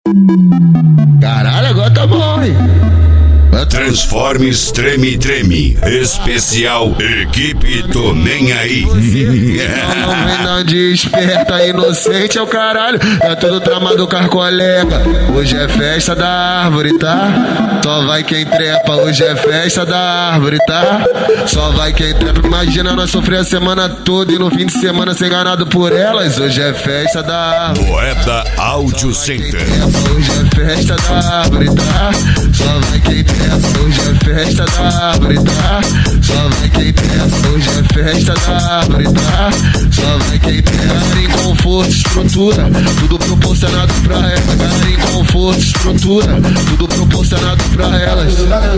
Caralho, agora tá bom, hein? Transformes Treme Treme. Especial Equipe Tô Nem Aí. Não vem não de esperta, inocente é o caralho. É tudo tramado com as colega. Hoje é festa da árvore, tá? Só vai quem trepa. Hoje é festa da árvore, tá? Só vai quem trepa. Imagina nós sofrer a semana toda e no fim de semana ser enganado por elas. Hoje é festa da árvore. Moeda Audio Center. Hoje é festa da árvore, tá? Só vai quem trepa. Hoje é festa da árvore, tá? Só vai quem trepa. Hoje é festa da árvore, tá? Só vai quem trepa. Em conforto, estrutura, tudo proporcionado pra ela. Galera em conforto, estrutura, tudo proporcionado pra elas.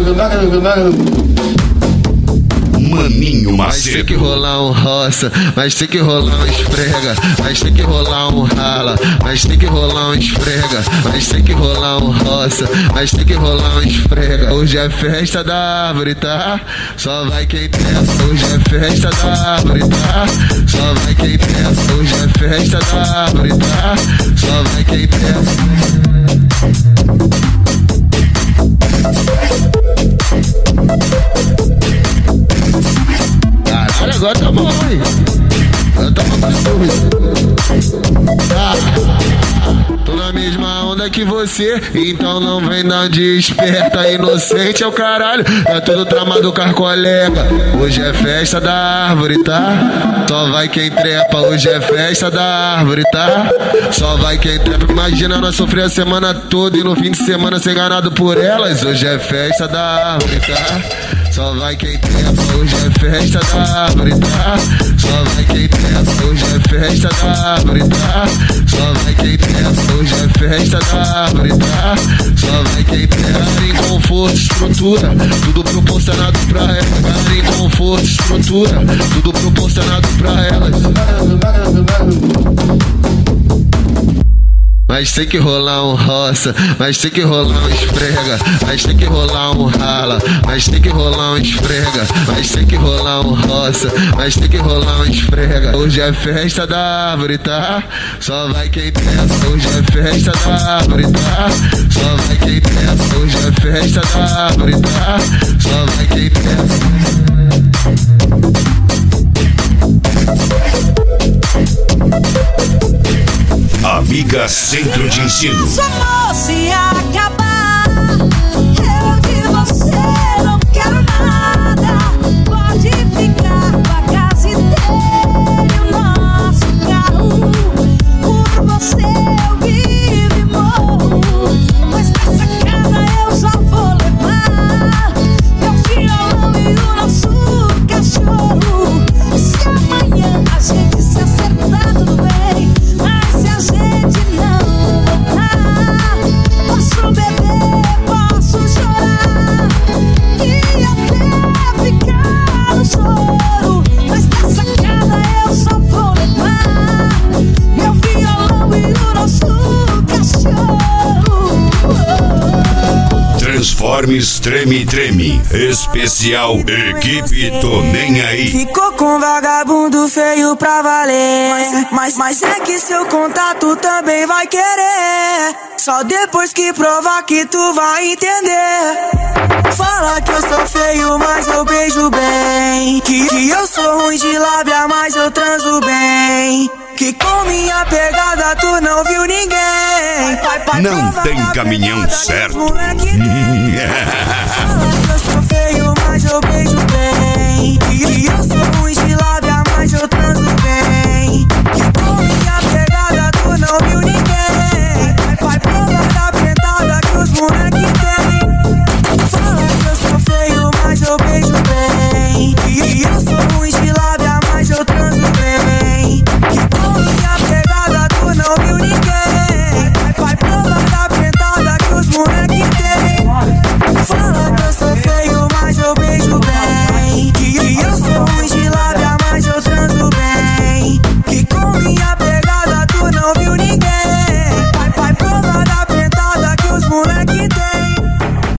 Maninho Mas tem que Macedo. rolar um roça, mas tem que rolar um esfrega, mas tem que rolar um rala, mas tem que rolar um esfrega, mas tem que rolar um roça, mas tem que rolar um esfrega. Hoje é festa da árvore, tá? Só vai quem pensa. Hoje é festa da árvore, tá? Só vai quem pensa. Hoje é festa da árvore, tá? Só vai quem pensa. Caralho, agora tá bom, hein? Agora tá bom. Tô na mesma onda que você, então não vem dar de esperta, inocente é o caralho. É tudo tramado com as colega. Hoje é festa da árvore, tá? Só vai quem trepa. Hoje é festa da árvore, tá? Só vai quem trepa. Imagina nós sofrer a semana toda e no fim de semana ser enganado por elas. Hoje é festa da árvore, tá? Só vai quem trepa. Hoje é festa da árvore, tá? Só vai quem trepa. Hoje é festa da árvore, tá? Só vai quem trepa. Hoje é festa da árvore, tá? Só vai quem trepa. Em conforto, estrutura, tudo proporcionado pra ela. Galera em conforto, estrutura, tudo proporcionado pra elas. Mas tem que rolar um roça, mas tem que rolar um esfrega, mas tem que rolar um rala, mas tem que rolar um esfrega, mas tem que rolar um roça, mas tem que rolar um esfrega. Hoje é festa da árvore, tá? Só vai quem pensa. Hoje é festa da árvore, tá? Só vai quem pensa. Hoje é festa da árvore, tá? Só vai quem pensa. Amiga Centro de Ensino. Amor, se acabar, eu de você não quero nada. Pode ficar com a casa inteira e o nosso carro. Por você eu vivo e morro, mas nessa casa eu só vou levar meu violão e o nosso cachorro. Se amanhã a gente se acertar, tudo bem, mas se a gente não voltar, posso beber, posso chorar e até ficar no choro, mas nessa casa eu só vou levar meu violão e o nosso cachorro. Transformes Treme Treme. Especial Equipe Tô Nem Aí. Ficou com vagabundo feio pra valer, mas é que seu contato também vai querer. Só depois que provar que tu vai entender. Fala que eu sou feio, mas eu beijo bem. Que eu sou ruim de lábia, mas eu transo bem. Que com minha pegada tu não viu ninguém. Não tem caminhão certo. Fala que eu sou feio, mas eu beijo bem.